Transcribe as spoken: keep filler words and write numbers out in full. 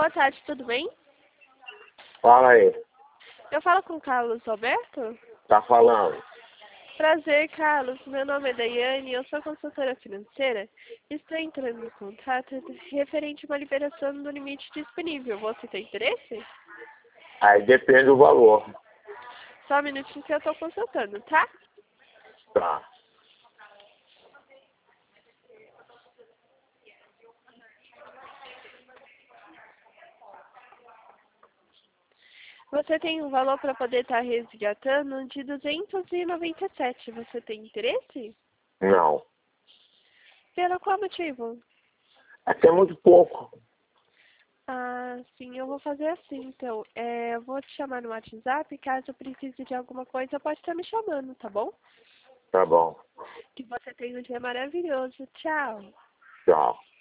boa tarde, tudo bem? Fala aí. Eu falo com o Carlos Alberto? Tá falando. Prazer, Carlos. Meu nome é Daiane, eu sou consultora financeira. Estou entrando em contato referente a uma liberação do limite disponível. Você tem interesse? Aí depende do valor. Só um minutinho que eu estou consultando, tá? Tá. Você tem um valor para poder estar resgatando de duzentos e noventa e sete. Você tem interesse? Não. Pelo qual motivo? Até muito pouco. Ah, sim, eu vou fazer assim, então. É, eu vou te chamar no WhatsApp, caso precise de alguma coisa, pode estar me chamando, tá bom? Tá bom. Que você tenha um dia maravilhoso. Tchau. Tchau.